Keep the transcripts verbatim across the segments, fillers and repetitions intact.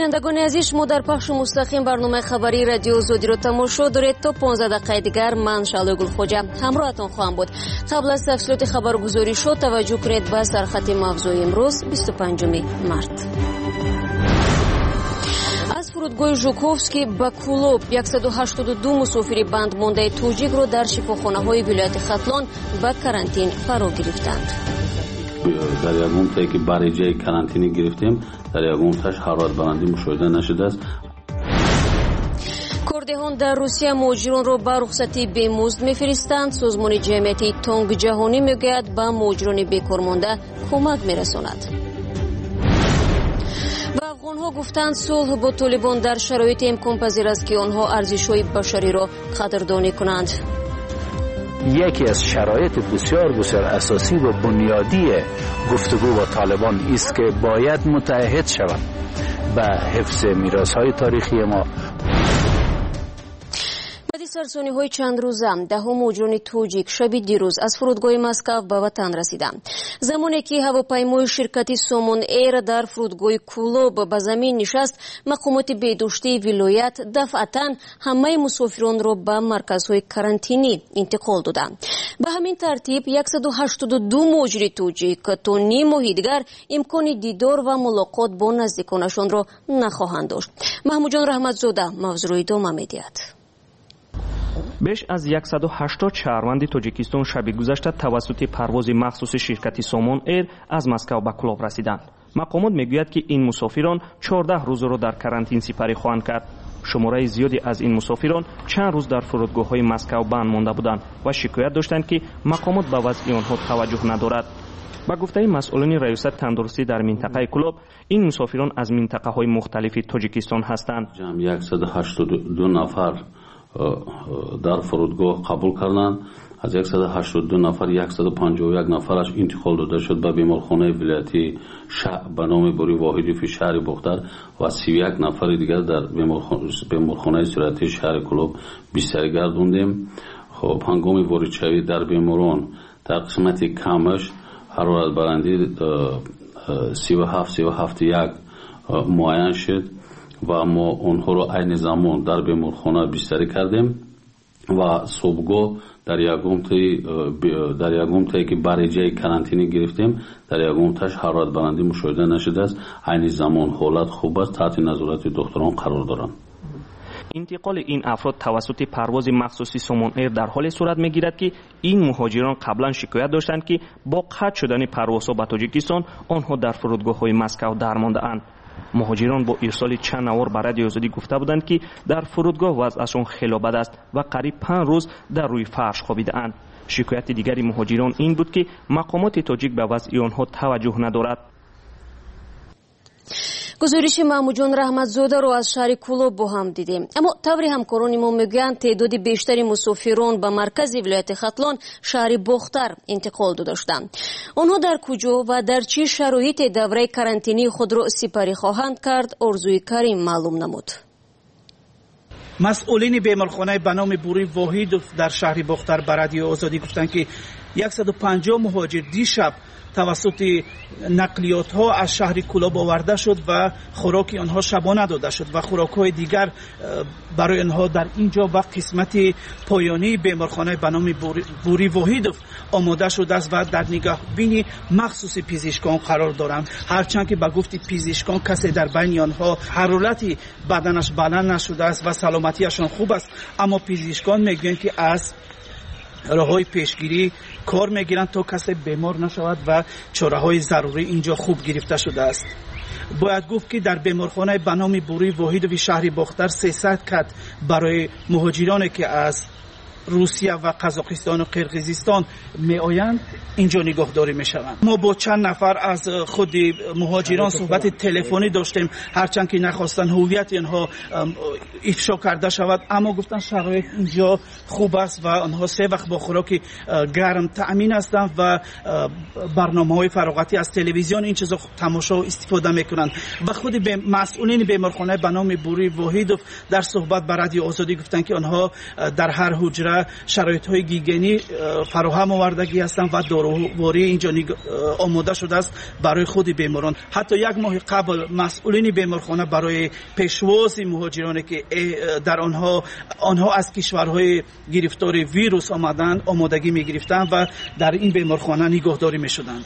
شنوندگان عزیز، ما در پخش مستقیم برنامه خبری رادیو آزادی رو تماشا دارید. تا پانزده دقیقه دیگر من شعله گلخوجه همراهتان خواهم بود. قبل از تفصیلات خبرگزاری شد توجه کنید به سرخط موضوع امروز بیست و پنجم مارت. از فرودگاه ژوکوفسکی به کولوب صد و هشتاد و دو مسافر بندمانده توجیک رو در شفاخانه‌های ولایت ختلان به карантин فرا گرفتند. در یگون تایی که برای جای карантини گرفتیم در یگون تاش حرارت بلندی مشاهده نشده است. کردهان در روسیه مهاجران را به رخصتی بیمزد میفرستند. سازمان جمعیت تانک جهانی میگوید به مهاجران بیکار مانده کمک میرساند. و افغانها گفتند صلح با طالبان در شرایط امکان پذیر است که آنها ارزش‌های بشری را قدردانی کنند. یکی از شرایط بسیار بسیار اساسی و بنیادی گفتگو با طالبان است که باید متعهد شوند به حفظ میراث‌های تاریخی ما. بعد سرسانی های چند روزه دهم مهاجران توجیک شب دیروز از فرودگاه مسکو به وطن رسیدند. زمانی که هواپیمای شرکت سومون ایر در فرودگاه کولوب به زمین نشست، مقامات بهداشتی ولایت دفعتاً همه مسافران را به مرکزهای карантини انتقال دادند. به همین ترتیب صد و هشتاد و دو مهاجر توجیک تا نیم ماه دیگر امکان دیدار و ملاقات با نزدیکانشان را نخواهند داشت. محمود جان رحمتزاده موضوع ادامه می‌دهد. بیش از صد و هشتاد شهروند تاجیکستان شب گذشته توسط پرواز مخصوص شرکت سومون ایر از مسکو به کولوب رسیدند. مقامات میگوید که این مسافران چهارده روز را در карантин سپری خواهند کرد. شماره زیادی از این مسافران چند روز در فرودگاه‌های مسکو بند مانده بودند و شکایت داشتند که مقامات به وضع آنها توجه ندارد. با گفته مسئولین ریاست تندرستی در منطقه کولوب، این مسافران از منطقه‌های مختلف تاجیکستان هستند. جمع صد و هشتاد و دو نفر در فرودگاه قبول کردند. از صد و هشتاد و دو نفر صد و پنجاه و یک نفرش انتقال داده شد به بیمارخانه ولایتی به نام بوری واحدی فی شهر بختر و سی و یک نفر دیگر در بیمارخانه صورتی شهر کولوب بستری گردوندیم. خب هنگام وارد شوی در بیماران در قسمت کمش حرارت بلندی سی و هفت سی و هفت یک معاین شد و ما اونها رو عین زمان در بیمارخانه بستری کردیم و صبحگاه در یگم تایی در یگم تایی که برای جای карантини گرفتیم در یگم تاش حرارت بلندی مشاهده نشده است. عین زمان حالت خوب است، تحت نظارت دکتران قرار دارند. انتقال این افراد توسط پرواز مخصوصی سومون ایر در حال صورت میگیرد که این مهاجران قبلا شکایت داشتند که با قطع شدن پروازها به تاجیکستان آنها در فرودگاه‌های مسکو درمانده اند. مهاجران با ارسال چند نوار به رادیو آزادی گفته بودند که در فرودگاه وضعشان خیلی بد است و قریب پنج روز در روی فرش خوابیده اند. شکایت دیگری مهاجران این بود که مقامات تاجیک به وضع آنها توجه ندارد. گزارش محمود جان رحمتزاده رو از شهر کولوب با هم دیدیم. اما طوری همکاران ما میگویند تعداد بیشتری مسافران به مرکز ولایت ختلان شهر بختر انتقال داشتند. آنها در کجا و در چه شرایط دوره карантини خود را سپری خواهند کرد آرزوی کریم معلوم نمود. مسئولین بیمارخانه به نام بوری واحد در شهر بختر به رادیو آزادی گفتند که صد و پنجاه مهاجر دیشب توسط نقلیات ها از شهر کولوب آورده شد و خوراک آنها شبانه داده شد و خوراک های دیگر برای آنها در اینجا و قسمت پایانی بیمارخانه به نام بوری واحد آماده شده است و در نگهبانی مخصوص پزشکان قرار دارند. هرچند که به گفت پزشکان کسی در بین آنها حرارت بدنش بلند نشده است و سلامتیشان خوب است، اما پزشکان میگویند که از راه‌های پیشگیری کار میگیرند تا کسی بیمار نشود و چاره‌های ضروری اینجا خوب گرفته شده است. باید گفت که در بیمارخانه به نام بوری واحد و شهر بختر سیصد کت برای مهاجرانی که از روسیه و قزاقستان و قرقیزستان می آیند اینجا نگهداری می شوند. ما با چند نفر از خود مهاجران صحبت تلفنی داشتیم، هرچند که نخواستن هویت اینها افشا کرده شود، اما گفتن شرایط اینجا خوب است و آنها سه وقت با خوراک گرم تأمین هستند و برنامه‌های فراغتی از تلویزیون این چیزا تماشا و استفاده میکنند. و خود به مسئولین بیمارخانه به نام بوری واحد در صحبت با رادیو آزادی گفتند که آنها در هر حجره را شرایط‌های گیگنی فراهم آوردگی هستند و داروواری اینجا آماده شده است برای خود بیماران. حتی یک ماه قبل مسئولین بیمارخانه برای پیشواز مهاجرانی که در آنها آنها از کشورهای گرفتار ویروس آمدند آمادگی می‌گرفتند و در این بیمارخانه نگهداری می‌شدند.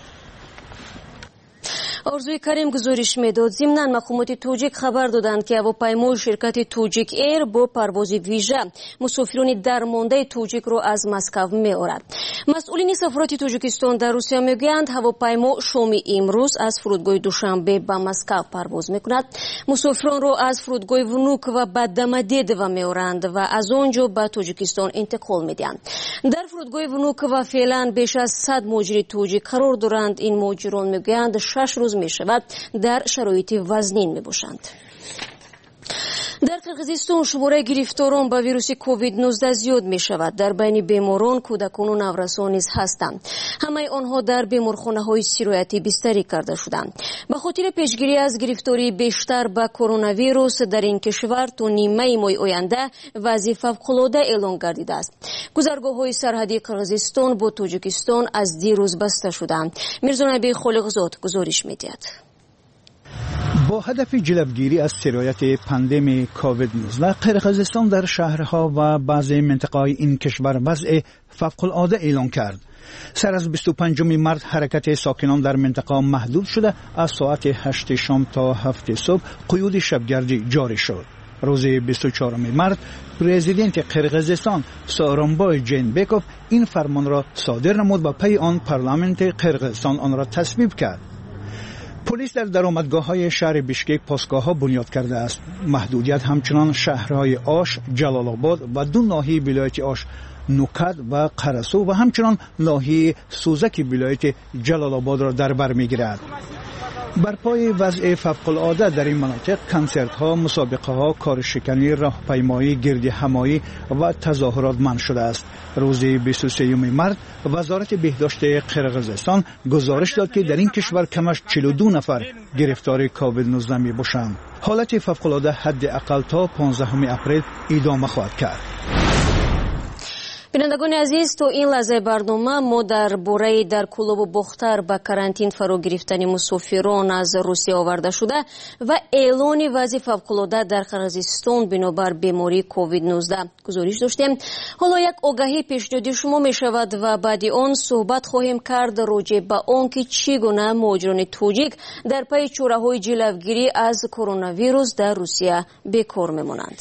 آرزوی کریم گزارش میداد. ضمناً مقامات توجیک خبر دادند که هواپیمای شرکت توجیک ایر با پرواز ویژه مسافران درمانده توجیک را از مسکو می‌آورد. مسئولین سفارت تاجیکستان در روسیه میگویند هواپیما شام امروز از فرودگاه دوشنبه به مسکو پرواز می‌کند. مسافران را از فرودگاه ونوک و به دمدیدو می‌آورند و از آنجا به تاجیکستان انتقال می‌دهند. در فرودگاه ونوک و فعلا بیش از صد مهاجر توجیک قرار دارند. این مهاجران میگویند شش روز می شود در شرایط وزنین می باشند. در قرقیزستان شماره گرفتاران با ویروس کووید نوزده زیاد می شود. در بین بیماران کودکان و نورسان نیز هستند. همه آنها در بیمارخانه های سرایتی بستری کرده شدند. به خاطر پیشگیری از گرفتاری بیشتر به کرونا ویروس در این کشور تا نیمه ماه آینده وضع فوق‌العاده اعلان گردیده است. گذرگاه های سرحدی قرقیزستان با تاجیکستان از دیروز بسته شدند. میرزا نبی خالقزاد گزارش می‌دهد. با هدف جلوگیری از سرایت پاندمی کووید نوزده قرقیزستان در شهرها و بعضی مناطق این کشور وضع فوق‌العاده اعلان کرد. سر از بیست و پنجم مارس حرکت ساکنان در منطقه محدود شده. از ساعت هشت شام تا هفت صبح قیود شبگردی جاری شد. روز بیست و چهارم مارس پرزیدنت قرقیزستان سورونبای جینبکوف این فرمان را صادر نمود و پی آن پارلمانت قرقیزستان آن را تصویب کرد. پلیس در درآمدگاه‌های شهر بیشکک پاسگاه‌ها بنیاد کرده است. محدودیت همچنان شهرهای آش، جلال آباد و دو ناحیه ولایت آش نوکد و قرسو و همچنان ناحیه سوزک ولایت جلال آباد را در بر می‌گیرد. بر پای وضع فوق‌العاده در این مناطق کنسرت‌ها، مسابقه‌ها، کارشکنی، راهپیمایی، گردهمایی و تظاهرات منع شده است. روز بیست و سوم مارس وزارت بهداشت قرقیزستان گزارش داد که در این کشور کمش چهل و دو نفر گرفتار کووید نوزده می‌باشند. حالت فوق‌العاده حداقل تا پانزدهم اپریل ادامه خواهد کرد. بینندگان عزیز، تو این لحظه برنامه ما در باره در کلوب و بختر به کرانتین فرو گرفتن مسافران از روسیه آورده شده و اعلان وضع فوق‌العاده در قرقیزستان بنابر بیماری کووید نوزده گزارش داشتیم. حالا یک آگاهی پیشنهادی شما می شود و بعد آن صحبت خواهیم کرد راجع به آنکه چگونه مهاجران توجیک در پی چاره‌های جلوگیری از کرونا ویروس در روسیه بیکار میمانند.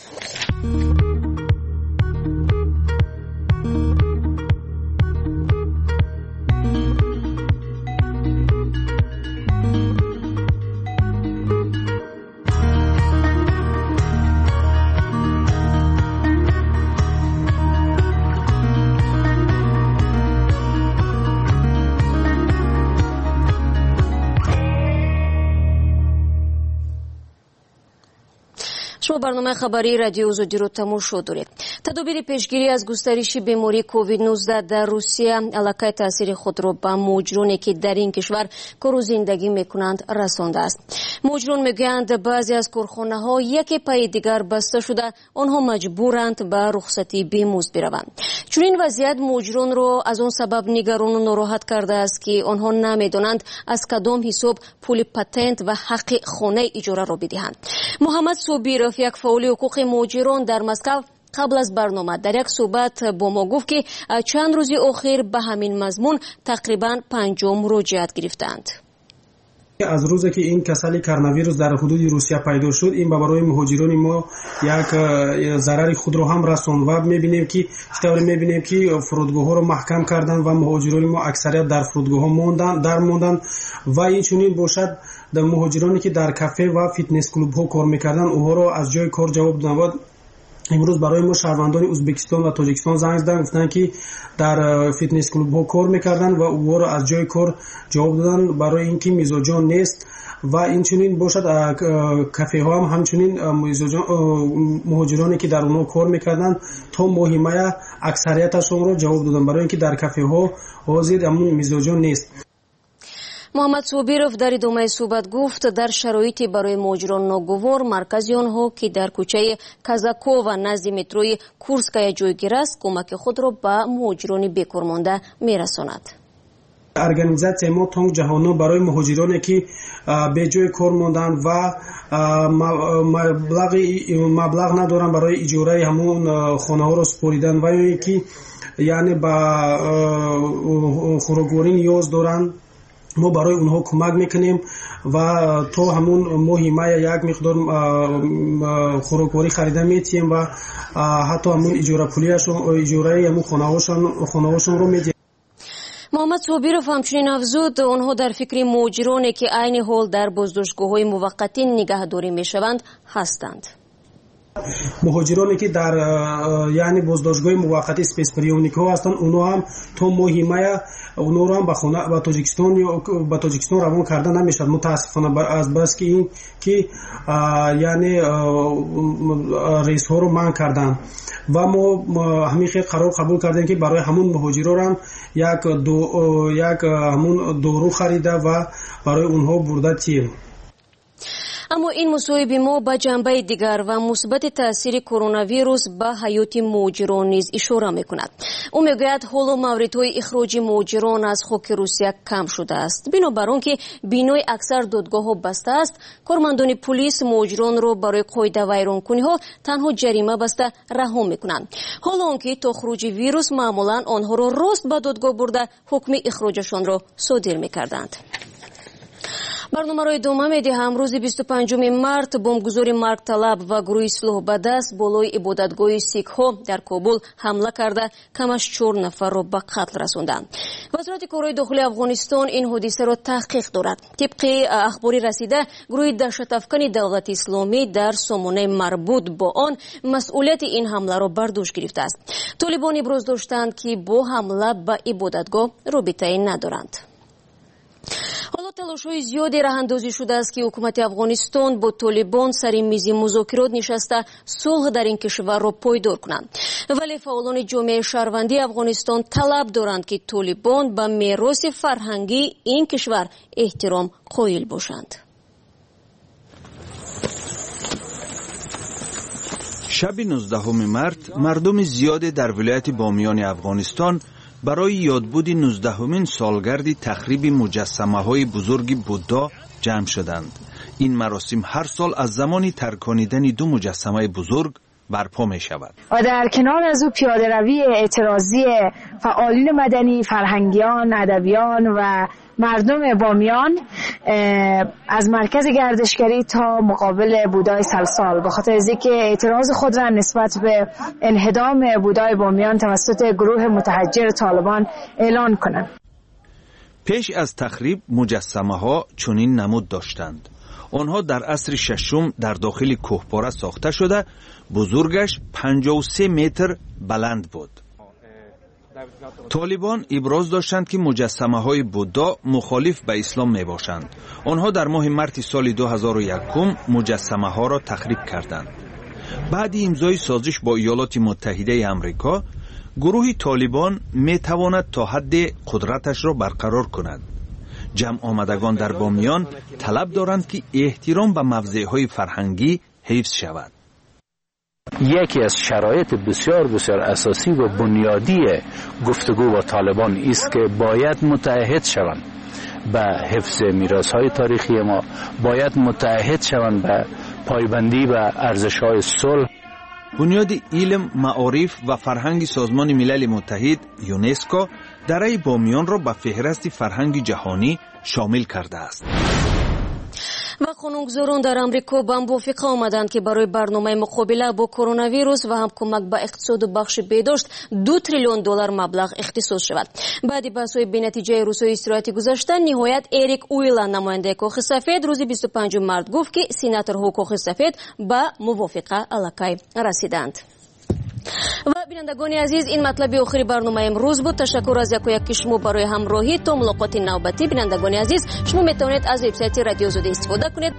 شما برنامه خبری رادیو آزادی رو تماشا دارید. تدابیر پیشگیری از گسترش بیماری کووید نوزده در روسیه علاقه تاثیر خود را به مهاجرانی که در این کشور کار و زندگی میکنند رسانده است. مهاجران میگویند بعضی از کارخانه‌ها یکی پای دیگر بسته شده، آنها مجبورند به رخصتی بیمزد بروند. چون این وضعیت مهاجران را از آن سبب نگران و ناراحت کرده است که آنها نمیدانند از کدام حساب پول پاتنت و حق خانه اجاره را بدهند. محمد صابیرов یک فعال حقوق مهاجران در مسکو قبل از برنامه در یک صحبت با ما گفت که چند روز اخیر به همین مضمون تقریبا پنجاه مراجعت گرفتند. از روزی که این کسل کرونا ویروس در حدود روسیه پیدا شد، این به برای مهاجران ما یک ضرر خود رو هم رسوند و می‌بینیم که طوری می‌بینیم که فرودگاه‌ها رو محکم کردن و مهاجران ما اکثریت در فرودگاه‌ها موندن در موندن و این چنین باشد در مهاجرانی که در کافه و فیتنس کلوب‌ها کار می‌کردن اونها رو از جای کار جواب دادن. امروز برای ما شهروندان ازبکستان و تاجیکستان زنگ زدن، گفتن که در فیتنس کلوب ها کار میکردن و او رو از جای کار جواب دادن برای اینکه میزوجان نیست و این چنین باشد. کافه ها هم همچنین مهاجرانی که در اونها کار میکردن تا مهمه اکثریتشون رو جواب دادن برای اینکه در کافه ها حاضر امون میزوجان نیست. محمد صابرов дар идомаи суҳбат гуфт, дар шароити барои муҳоҷирон ногувор маркази онҳо ки дар кӯчаи Казакова назди метрои Курская ҷойгир аст, кӯмаки худро ба муҳоҷирони бекормонда мерасонад. Организация мо тонг ҷаҳонӣ барои муҳоҷироне ки беҷои кор монданд ва маблағ надоранд барои иҷораи ҳамон хонаҳоро супоридан ва ёе ки яъне ба хӯрокворӣ ниёз доранд, мо барои онҳо кӯмак мекунем ва то ҳамон моҳи мая як миқдор хӯрокворӣ харида метиҳем ва ҳатто ҳамон иҷораи ҳамон хонаҳошонро медиҳем. محمد صابرов ҳамчунин афзуд, онҳо дар фикри муҳоҷироне ки айни ҳол дар боздоштгоҳҳои муваққатӣ нигаҳдорӣ мешаванд ҳастанд. муҳоҷироне ки дар яъне боздоштгоҳи муваққати спецприёмникҳо ҳастанд, онҳо ҳам то моҳи мая онҳоро ҳам ба тоҷикистон ба тоҷикистон равон карда намешавад, мутаассифона азбаски ин ки яъне рейсҳоро манъ карданд ва мо ҳамин хел қарор қабул кардем ки барои ҳамон муҳоҷирорам як як ҳамон дору харида ва барои онҳо бурда тием. аммо ин мусоҳиби мо ба ҷанбаи дигар ва мусбати таъсири коронавирус ба ҳаёти муҳоҷирон низ ишора мекунад. ӯ мегӯяд ҳоло мавридҳои ихроҷи муҳоҷирон аз хоки Русия кам шудааст. бинобар он ки бинои аксар додгоҳҳо баста аст, кормандони пулис муҳоҷиронро барои қоидавайронкуниҳо танҳо ҷарима баста раҳо мекунанд. ҳоло он ки то хуруҷи вирус маъмулан онҳоро рост ба додгоҳ бурда ҳукми ихроҷашонро содир мекарданд. барномаро идома медиҳам. рӯзи бисту панҷуми март бомбгузори маргталаб ва гурӯҳи сулҳбадаст болои ибодатгоҳи сикҳҳо дар Кобул ҳамла карда камаш чор нафарро ба қатл расонданд. вазорати корҳои дохилии Афғонистон ин ҳодисаро таҳқиқ дорад. тибқи ахбори расида, гурӯҳи даҳшатафкани давлати исломӣ дар сомонаи марбут бо он масъулияти ин ҳамларо бардошт гирифтааст. толибон иброз доштанд ки бо ҳамла ба ибодатгоҳ робитае надоранд. ҳоло талошҳои зиёде раҳандозӣ шудааст ки ҳукумати Афғонистон бо толибон сари мизи музокирот нишаста сулҳ дар ин кишварро пойдор кунанд. вале фаъолони ҷомеаи шаҳрвандии Афғонистон талаб доранд ки толибон ба мероси фарҳангии ин кишвар эҳтиром қоил бошанд. шаби нуздаҳуми март мардуми зиёде дар вилояти Бомиёни Афғонистон барои ёдбуди нуздаҳумин солгарди тахриби муҷассамаҳои бузурги Буддо ҷамъ шуданд. ин маросим ҳар сол аз замони тарконидани ду муҷассамаи бузург برپا می شود. و در کنار از او پیاده روی اعتراضی فعالین مدنی، فرهنگیان، ادبیان و مردم بامیان از مرکز گردشگری تا مقابل بودای سلسال به خاطر از اینکه اعتراض خود را نسبت به انهدام بودای بامیان توسط گروه متحجر طالبان اعلان کنند. پیش از تخریب مجسمه ها چنین نمود داشتند. آنها در عصر ششم در داخل کوهپاره ساخته شده، بزرگش پنجاه و سه متر بلند بود. طالبان ابراز داشتند که مجسمه های بودا مخالف به اسلام می باشند. آنها در ماه مارس سال دو هزار و یک مجسمه ها را تخریب کردند. بعد امضای سازش با ایالات متحده آمریکا، گروه طالبان می تواند تا حد قدرتش را برقرار کند. جمع آمدگان در بامیان طلب دارند که احترام به موضعهای فرهنگی حفظ شود. یکی از شرایط بسیار بسیار اساسی و بنیادی گفتگو با طالبان است که باید متعهد شوند به حفظ میراث‌های تاریخی ما، باید متعهد شوند به پایبندی به ارزش‌های صلح. بنیاد علم، معارف و فرهنگ سازمان ملل متحد یونسکو درای بامیان را به فهرست فرهنگ جهانی شامل کرده است. و قانونگذاران در امریکا به موافقه آمدند که برای برنامه مقابله با کرونا ویروس و هم کمک به اقتصاد و بخش بهداشت دو تریلیون دلار مبلغ اختصاص شود. بعد بحث‌های بی‌نتیجه روزهای استراحتی گذشته، نهایت اریک اویلان نماینده کاخ سفید روز بیست و پنجم مارس گفت که سیناتورها کاخ سفید به موافقه الکی رسیدند. و بینندگان عزیز، این مطلب آخری برنامه امروز بود. تشکر از یک و یک شما برای همراهی. تا ملاقات نوبتی بینندگان عزیز، شما میتوانید از وبسایت رادیو آزادی استفاده کنید.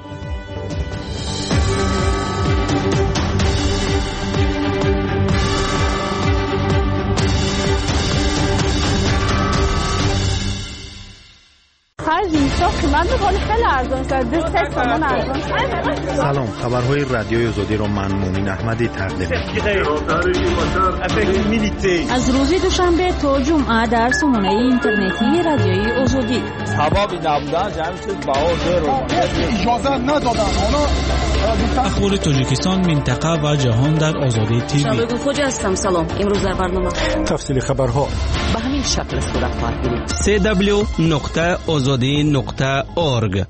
هر اینجا قیمت ولی خیلی ارزان است. سه تومن ارزان. سلام، خبرهای رادیوی آزادی رو من مومین احمدی تقدیم می‌کنم. از روز دوشنبه تا جمعه در سامانه اینترنتی رادیوی آزادی. سبب نبودن جمع چیز بهادر رو اجازه ندادن. حالا اخبار تاجیکستان، منطقه و جهان در آزادی تیوی. شبگو خوجا هستم. سلام. امروز در برنامه تفصیل خبرها به همین شکل صورت خواهد گرفت. سی دبلیو نقطه آزادی نقطه اورگ.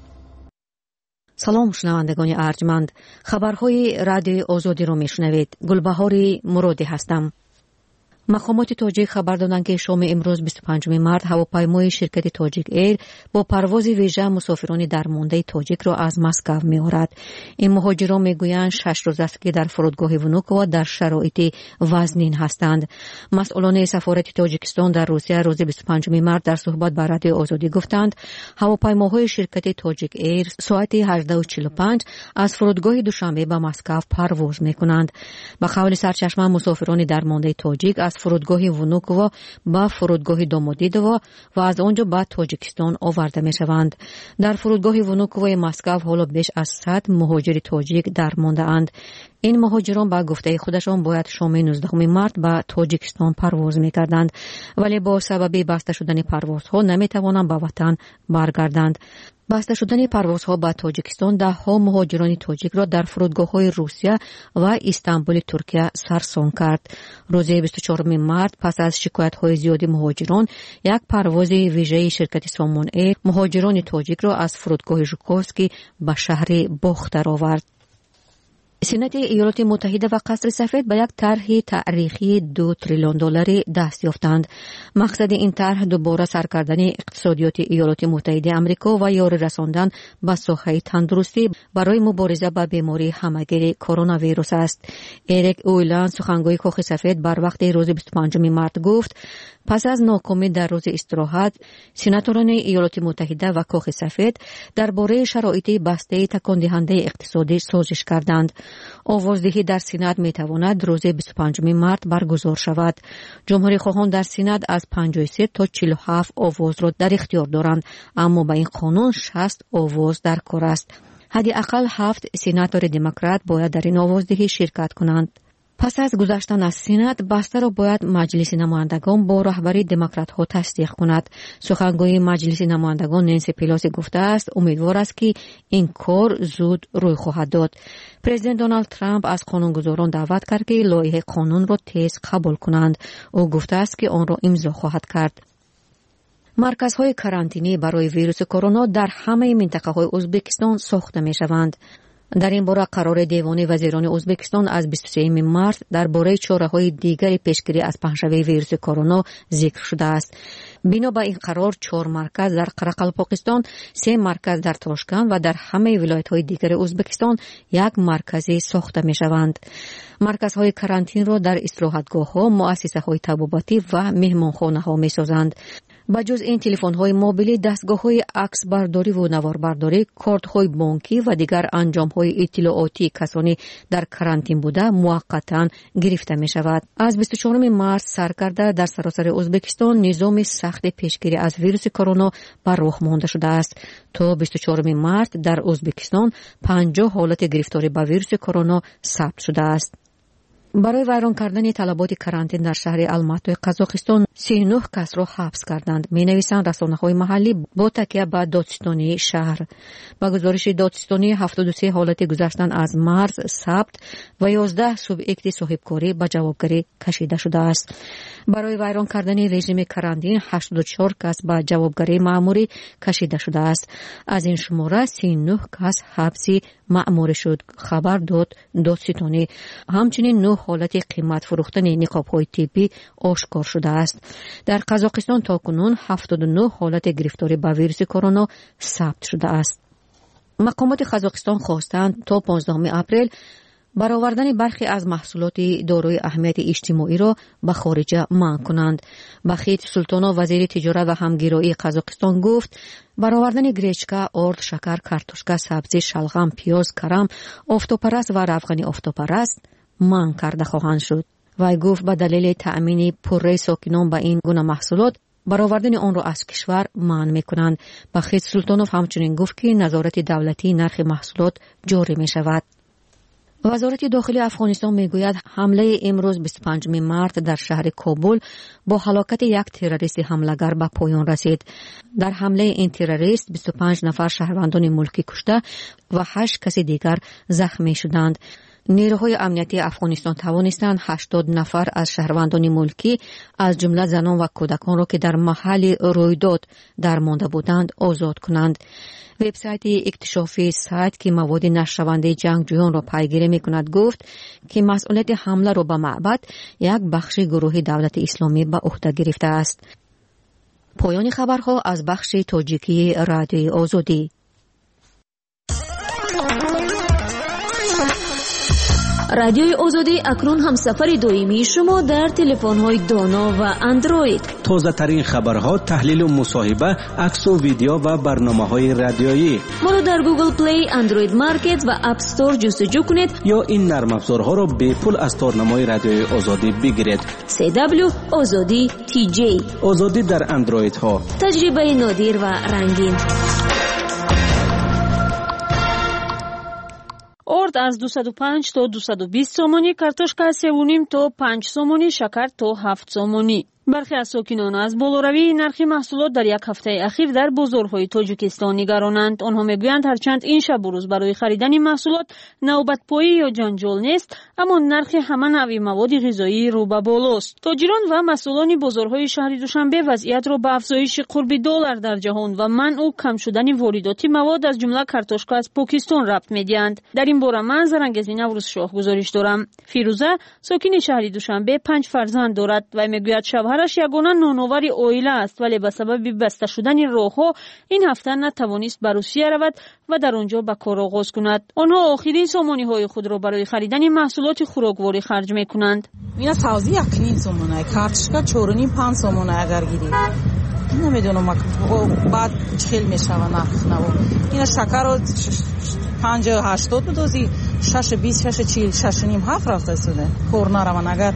سلام شنوندگان ارجمند، خبرهای رادیوی آزادی رو میشنوید. گلبهار مرادی هستم. مقامات تاجیک خبر دادند که شام امروز بیست و پنجم مارس هواپیمای شرکت تاجیک ایر با پرواز ویژه مسافران درمانده تاجیک را از مسکو می‌آورد. این مهاجران میگویند شش روز است که در فرودگاه ونوکووا در شرایط وزنین هستند. مسئولان سفارت تاجیکستان در روسیه روز بیست و پنجم مارس در صحبت با رادیو آزادی گفتند هواپیماهای شرکت تاجیک ایر ساعت هجده و چهل و پنج از فرودگاه دوشنبه به مسکو پرواز می‌کنند. به قول سرچشمه مسافران درمانده تاجیک از فرودگاه ونوکووا به فرودگاه دومودیدوو و از آنجا به تاجیکستان آورده می شوند. در فرودگاه ونوکووا مسکو حالا بیش از صد مهاجر تاجیک درمانده اند. این مهاجران با گفته خودشان باید شام نوزدهم مارس به تاجیکستان پرواز می کردند، ولی با سبب بسته شدن پروازها نمی توانند به وطن برگردند. بسته شدن پروازها به تاجیکستان ده ها مهاجران تاجیک را در فرودگاه‌های روسیه و استانبول ترکیه سرسام کرد. روز بیست و چهارم مارس پس از شکایت‌های زیادی مهاجران، یک پرواز ویژه شرکت سامون ایر مهاجران تاجیک را از فرودگاه ژوکوفسکی به شهر باختر آورد. سنت ایالات متحده و قصر سفید به یک طرح تاریخی دو تریلیون دلاری دست یافتند. مقصد این طرح دوباره سر کردن اقتصادیات ایالات متحده آمریکا و یاری رساندن به ساحه تندرستی برای مبارزه با بیماری همه‌گیر کرونا ویروس است. اریک اویلند سخنگوی کاخ سفید بر وقت روز بیست و پنجم مارس گفت پس از ناکامی در روز استراحت، سناتوران ایالات متحده و کاخ سفید درباره شرایط بسته تکان دهنده اقتصادی سازش کردند. آوازدهی در سنات می تواند روز بیست و پنجم مارس برگزار شود. جمهوری خواهان در سنات از پنجاه و سه تا چهل و هفت آواز را در اختیار دارند، اما با این قانون شصت آواز در کار است. حداقل هفت سناتور دموکرات باید در این آوازدهی شرکت کنند. پس از گذشتن از سنات، بسته را باید مجلس نمایندگان با رهبری دموکرات ها تصدیق کند. سخنگوی مجلس نمایندگان نانسی پیلوسی گفته است امیدوار است که این کار زود روی خواهد داد. پرزیدنت دونالد ترامپ از قانونگذاران دعوت کرد که لایحه قانون را تیز قبول کنند. او گفته است که آن را امضا خواهد کرد. مرکزهای کارانتینی برای ویروس کرونا در همه منطقه‌های ازبکستان ساخته می‌شوند. در این باره قرار دیوان وزیران ازبکستان از بیست و سوم مارس درباره چاره‌های دیگر پیشگیری از پهنشوی ویروس کرونا ذکر شده است. بنا به این قرار چهار مرکز در قرقلپاکستان، سه مرکز در تاشکند و در همه ولایت‌های دیگر ازبکستان یک مرکزی ساخته می‌شوند. مرکزهای کارانتین را در استراحتگاه‌ها، مؤسسه‌های طبابتی و مهمانخانه‌ها می‌سازند. بجز این تلفن‌های موبیلی، دستگاه‌های عکس برداری و نوار برداری، کارت‌های بانکی و دیگر انجام‌های اطلاعاتی کسانی در کارانتین بوده موقتاً گرفته می‌شود. از بیست و چهارم مارس سرکرده در سراسر ازبکستان نظام سخت پیشگیری از ویروس کرونا بر راه مانده شده است. تا بیست و چهارم مارس در ازبکستان پنجاه حالت گرفتاری به ویروس کرونا ثبت شده است. برای ویران کردن طلبات کارانتین در شهر الماتوی قزاقستان سی و نه کس را حبس کردند. می نویسند رسانه‌های محلی با تکیه به دادستانی شهر. با گزارش دادستانی هفتاد و سه حالت گذشتن از مرز ثبت و یازده سوبیکت صاحبکاری به جوابگری کشیده شده است. برای ویران کردن رژیم کارانتین هشتاد و چهار کس به جوابگری مأموری کشیده شده است. از این شماره سی و نه کس حبسی مأموری شد، خبر داد دادستانی. همچنین نه حالت قیمت فروختن نقاب‌های طبی آشکار شده است. در قزاقستان تاکنون هفتاد و نه حالت گرفتاری به ویروس کرونا ثبت شده است. مقامات قزاقستان خواستند تا پانزدهم اپریل برآوردن برخی از محصولات دارای اهمیت اجتماعی را به خارج منع کنند. بخیت سلطانا وزیر تجارت و همگرایی قزاقستان گفت برآوردن گریچکا، آرد، شکر، کارتوشکا، سبزی، شلغم، پیاز، کرم، آفتابپرست و روغن آفتابپرست منع کرده خواهند شد. وی گفت به دلیل تأمین پره ساکنان به این گونه محصولات برآوردن آن را از کشور منع می‌کنند. بخیت سلطانوف همچنین گفت که نظارت دولتی نرخ محصولات جاری می‌شود. وزارت داخلی افغانستان میگوید حمله امروز بیست و پنجم مارس در شهر کابل با هلاکت یک تروریست حمله‌گر به پایان رسید. در حمله این تروریست بیست و پنج نفر شهروندان ملکی کشته و هشت کس دیگر زخمی شدند. نیروهای امنیتی افغانستان توانستند هشتاد نفر از شهروندان ملکی از جمله زنان و کودکان را که در محل رویداد درمانده بودند آزاد کنند. وبسایت اکتشافی سایت که مواد نشرونده جنگجویان را پیگیری می‌کند گفت که مسئولیت حمله را به معبد یک بخش گروه دولت اسلامی به عهده گرفته است. پایان خبرها از بخش تاجیکی رادیوی آزادی. رادیوی آزادی اکنون هم سفر دائمی شما در تلفن‌های دانا و اندروید. تازه ترین خبرها، تحلیل و مصاحبه، عکس و ویدیو و برنامه‌های رادیویی. ما را در گوگل پلی، اندروید مارکت و اپ استور جستجو کنید یا این نرم افزارها را به پول از تارنمای رادیوی آزادی بگیرید. سی دبلیو آزادی تی جی. آزادی در اندروید ها. تجربه نادر و رنگین. ارد از دویست و پنج تا دویست و بیست سومانی، کارتوشکا سه و نیم تا پنج سومانی، شکر تا هفت سومانی. برخی از ساکنان از بالاروی نرخ محصولات در یک هفته اخیر در بازارهای تاجیکستان نگرانند. آنها میگویند هرچند این شب و روز برای خریدن محصولات نوبت پایی یا جنجال نیست، اما نرخ همه نوع مواد غذایی رو به بالاست. تاجران و مسئولان بازارهای شهر دوشنبه وضعیت را به افزایش قرب دلار در جهان و منع و کم شدن واردات مواد از جمله کارتوشکا از پاکستان ربط میدهند. در این باره من زرنگزی نوروز شاه گزارش دارم. فیروزه ساکن شهر دوشنبه پنج فرزند دارد و میگوید شوهرش یگانه نانآور عائله است، ولی به سبب بسته شدن راهها این هفته نتوانست به روسیه رود و در آنجا به کار آغاز کند. آنها آخرین سامانی های خود را برای خریدن محصولات خوراکواری خرج میکنند. اینا سازی یکنین سامانه کارتشکا چهار و نیم پنج سامانه اگر گیری نمیدونم بعد خیلی میشوه نرخ نو. اینا شکر رو پنجاه هشتاد بدوزی شش بیست شش چهل شش و نیم هفت رفته شده. کار نروان اگر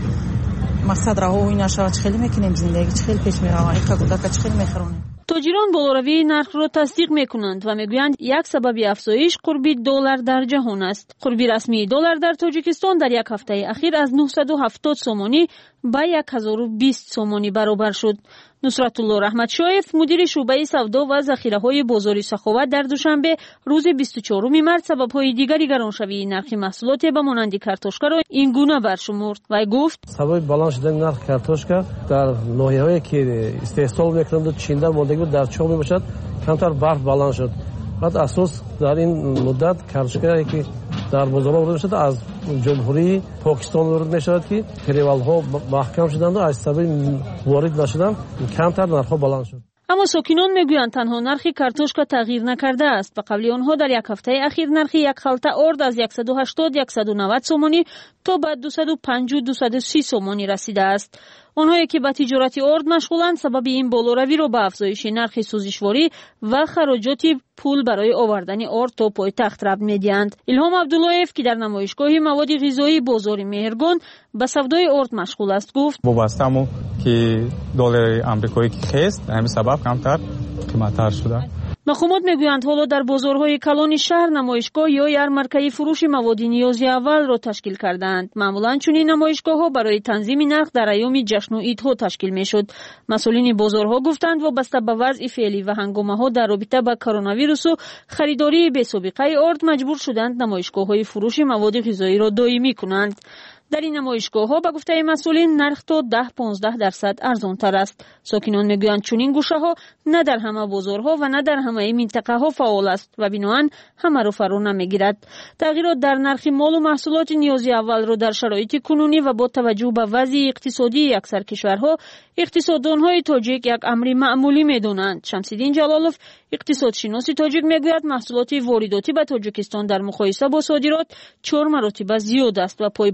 مقصد راه اینا شاید خیلی میکنیم زندگی خیلی پیش میره یک کودک خیلی میخرونیم. تاجران بالاروی نرخ را تصدیق میکنند و میگویند یک سبب افزایش قرب دلار در جهان است. قرب رسمی دلار در تاجیکستان در یک هفته اخیر از نهصد و هفتاد سومانی به هزار و بیست سومانی برابر شد. نصرت الله رحمت شایف مدیر شعبه سودا و ذخیره‌های بازار سخاوت در دوشنبه روز بیست و چهارم مارس سبب‌های دیگری گرانشوی نرخ محصولات به مانند کارتوشکا را این گونه برشمرد و گفت سبب بالا شدن نرخ کارتوشکا در ناحیه‌هایی که استحصال می‌کنند و چینده ماندگی در چاه میباشد کمتر برف بالا شد. بعد اساس در این مدت کارتوشکایی که در بازارها وارد شده از جمهوری پاکستان وارد می‌شود که کریوال‌ها محکم شدند و از سبب وارد نشدن کمتر نرخ‌ها بالا شد. اما ساکنان میگویند تنها نرخ کارتوشکا تغییر نکرده است. به قبل آنها در یک هفته اخیر نرخ یک خلطه ارد از صد و هشتاد صد و نود سومانی تا به دویست و پنج دویست و سی سومانی رسیده است. آنهایی که به تجارت ارد مشغولند سبب این بالاروی را به افزایش نرخ سوزشواری و خراجات پول برای آوردن ارد تا پایتخت ربط می‌دهند. الهام عبداللهیف که در نمایشگاه مواد غذایی بازار مهرگان به سودای ارد مشغول است گفت وابسته‌مو که دلار آمریکایی که خست همین سبب کمتر قیمت‌تر شده. مقامات میگویند حالا در بازارهای کلان شهر نمایشگاه یا یارمارکه فروش مواد نیازی اول را تشکیل کردند. معمولا چنین نمایشگاه‌ها برای تنظیم نرخ در ایام جشن و عیدها تشکیل میشد. مسئولین بازارها گفتند وابسته به وضع فعلی و هنگامه‌ها در رابطه با کرونا ویروس و خریداری بی‌سابقه ارد مجبور شدند نمایشگاه‌های فروش مواد غذایی را دائمی کنند. در این نمایشگاه ها به گفته مسئولین نرخ تا ده پانزده درصد ارزان تر است. ساکنان میگویند چنین گوشه ها نه در همه بازارها و نه در همه منطقه ها فعال است و بنابراین همه را فرا نمیگیرد. تغییرات در نرخ مال و محصولات نیازی اول را در شرایط کنونی و با توجه به وضع اقتصادی اکثر کشورها اقتصاددان های تاجیک یک امر معمولی میدانند. شمس‌الدین جلالوف اقتصادشناس تاجیک میگوید محصولات وارداتی به تاجیکستان در مقایسه با صادرات چهار مرتبه زیاد است و پایبندی به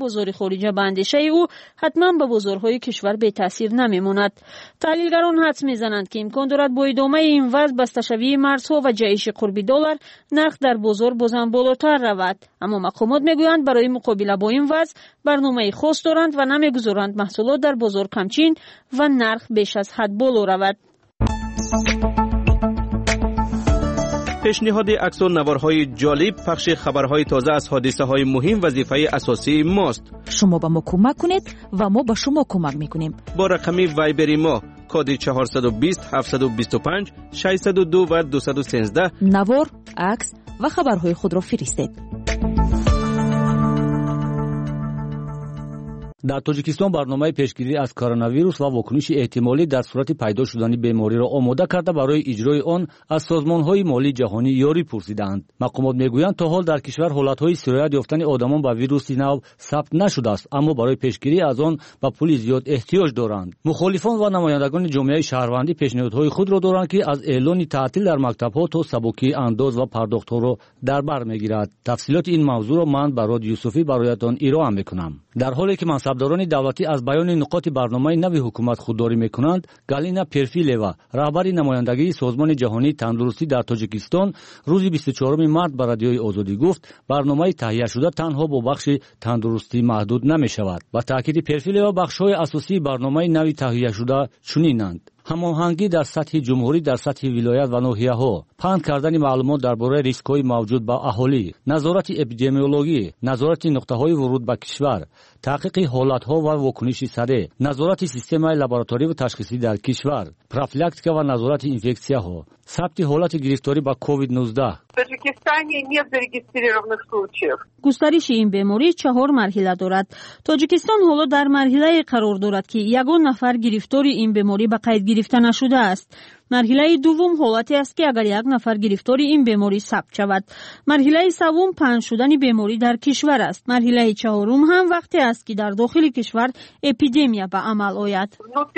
بازار خارجی به اندیشه او حتما به بازارهای کشور بی تاثیر نمیماند. تحلیلگران حدس میزنند که امکان دارد با ادامه این وضع بسته‌شوی مرزها و جهش قربی دلار نرخ در بازار بازم بالاتر رود. اما مقامات میگویند برای مقابله با این وضع برنامه خاص دارند و نمیگذارند محصولات در بازار کمچین و نرخ بیش از حد بالا رود. پیشنهاد عکس و نوارهای جالب، پخش خبرهای تازه از حادثه های مهم وظیفه اساسی ماست. شما به ما کمک کنید و ما به شما کمک میکنیم. با رقم وایبری ما کد چهارصد و بیست هفتصد و بیست و پنج ششصد و دو و دویست و سیزده نوار، عکس و خبرهای خود را فرستید. در تاجیکستان برنامه پیشگیری از کرونا ویروس و واکنش احتمالی در صورت پیدا شدن بیماری را آماده کرده برای اجرای آن از سازمان‌های مالی جهانی یاری پرسیدند. مقامات میگویند تا حال در کشور حالت‌های سرایت یافتن آدمان به ویروس نو ثبت نشده است، اما برای پیشگیری از آن به پول زیاد احتیاج دارند. مخالفان و نمایندگان جامعه شهروندی پیشنهادهای خود را دارند که از اعلان تعطیل در مکتب‌ها تا سبکی انداز و پرداخت‌ها را در بر میگیرد. تفصیلات این موضوع را من برای یوسفی برایتان ارائه میکنم. در حالی که منصبداران دولتی از بیان نقاط برنامه نوی حکومت خودداری میکنند، گالینا پرفیلوا، رهبر نمایندگی سازمان جهانی تندرستی در تاجیکستان، روز بیست و چهارم مارس به رادیوی آزادی گفت برنامه تهیه شده تنها با بخش تندرستی محدود نمیشود. با تاکید پرفیلوا بخش‌های اساسی برنامه نوی تهیه شده چنینند: هماهنگی در سطح جمهوری، در سطح ولایت و ناحیه‌ها، پند کردن معلومات درباره ریسک‌های موجود با اهالی، نظارت اپیدمیولوژی، نظارت نقطه‌های ورود به کشور، تحقیق حالت‌ها و واکنش سریع، نظارت سیستم لابراتوری و تشخیصی در کشور، پروفیلاکتیکا و نظارت اینفکسیاها، ثبت حالت گرفتاری با کووید نوزده. گسترش این بیماری چهار مرحله دارد. تاجیکستان حالا در مرحله قرار دارد که یگان نفر گرفتار این بیماری به قید گرفته نشده است. مرحله دوم حالتی است که اگر یک نفر گرفتار این بیماری ثبت شود. مرحله سوم پنهان شدن بیماری در کشور است. مرحله چهارم هم وقتی است که در داخل کشور اپیدمی به عمل آید.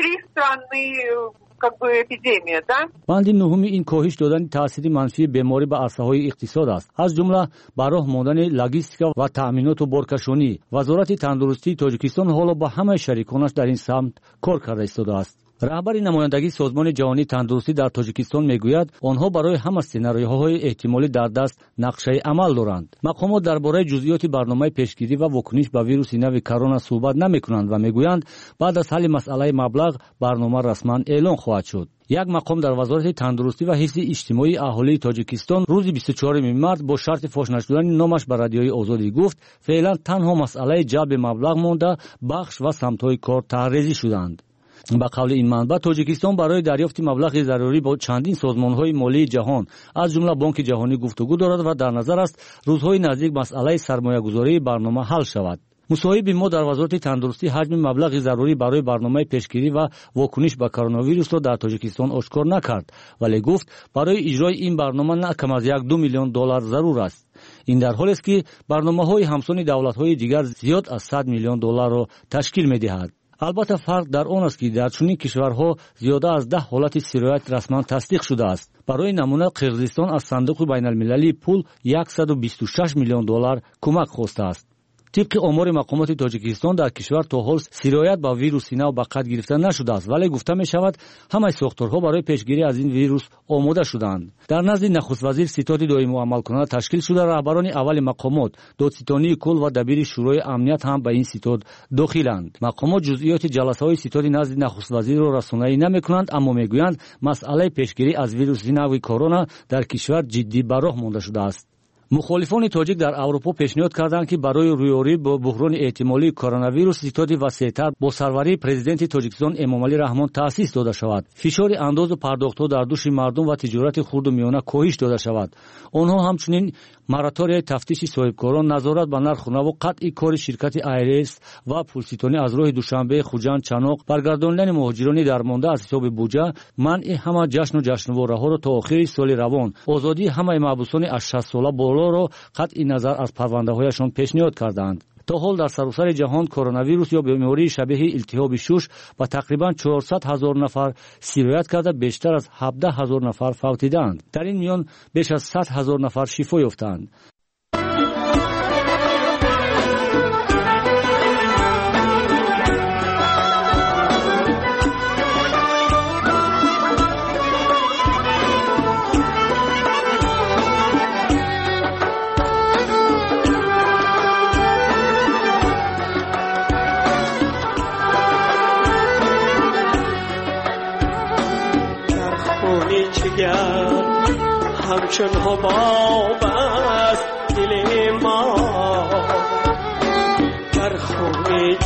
بند نهم این کاهش دادن تاثیر منفی بیماری به عرصه‌های اقتصاد است، از جمله براه ماندن لاجستیک و تأمینات و بارکشانی. وزارت تندرستی تاجیکستان حالا با همه شریکانش در این سمت کار کرده ایستاده است. رهبر نمایندگی سازمان جهانی تندرستی در تاجیکستان میگوید آنها برای همه سناریوهای احتمالی در دست نقشه عمل دارند. مقامات درباره جزئیات برنامه پیشگیری و واکنش به ویروس نو کرونا صحبت نمی‌کنند و میگویند بعد از حل مسئله مبلغ برنامه رسما اعلان خواهد شد. یک مقام در وزارت تندرستی و حفظ اجتماعی اهالی تاجیکستان روز بیست و چهارم مارس با شرط فاش نشدن نامش به رادیوی آزادی گفت فعلا تنها مسئله جلب مبلغ مانده، بخش و سمت‌های کار طرح‌ریزی شدند. با قول این منبع تاجیکستان برای دریافت مبلغ ضروری با چندین سازمان‌های مالی جهان از جمله بانک جهانی گفتگو دارد و در نظر است روزهای نزدیک مسئله سرمایه‌گذاری برنامه حل شود. مصاحب ما در وزارت تندرستی حجم مبلغ ضروری برای برنامه پیشگیری و واکنش به کرونا ویروس را در تاجیکستان آشکار نکرد، ولی گفت برای اجرای این برنامه نه کم از یک دو میلیون دلار ضرور است. این در حالی است که برنامه‌های همسان دولت‌های دیگر زیاد از صد میلیون دلار را تشکیل می‌دهد. البته فرق در آن است که در چنین کشورها زیاده از ده حالت سرایت رسما تصدیق شده است. برای نمونه قرقیزستان از صندوق بین المللی پول صد و بیست و شش میلیون دلار کمک خواسته است. طبق آمار مقامات تاجیکستان در کشور تا حال سرایت با ویروس نو به قید گرفته نشده است، ولی گفته می شود همه ساختارها برای پیشگیری از این ویروس آماده شدند. در نزد نخست وزیر ستاد دائمی و عمل کننده تشکیل شده رهبران اول مقامات، دادستانی کل و دبیر شورای امنیت هم به این ستاد داخلند. مقامات جزئیات جلسه های ستاد نزد نخست وزیر را رسانه‌ای نمی‌کنند، اما میگویند مسئله پیشگیری از ویروس نو کرونا در کشور جدی به راه مانده شده است. مخالفان تاجیک در اروپا پیشنهاد کردند که برای رویارویی با بحران احتمالی کرونا ویروس ستاد وسیع‌تر با سروری پرزیدنت تاجیکستان امامعلی رحمان تأسیس داده شود. فشار انداز و پرداخت‌ها در دوش مردم و تجارت خرد و میانه کاهش داده شود. آنها همچنین مراتوری تفتیش صاحبکاران، نظارت بر نرخ و قطع کار شرکت ایرس و پولستانی از راه دوشنبه خوجند چناق، برگرداندن مهاجران درمانده از حساب بودجه، منع همه جشن و جشنواره‌ها را تا آخر سال روان، آزادی همه محبوسان از شصت ساله بالا را قطع نظر از پرونده‌هایشان پیشنهاد کردند. تا حال در سراسر جهان کرونا ویروس یا بیماری شبیه التهاب شش با تقریبا چهارصد هزار نفر سرایت کرده بیشتر از هفده هزار نفر فوت دیدند. در این میان بیش از صد هزار نفر شفا یافتند. همچون حباب است دل ما در خون